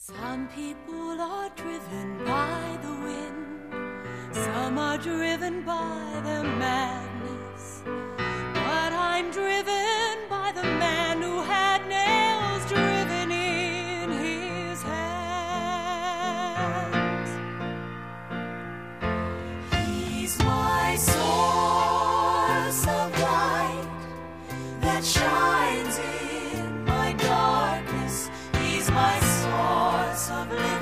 Some people are driven by the wind, some are driven by the madness, but I'm driven by the man who had nails driven in his hands. He's my source of light that shines in my darkness. He's my source of living.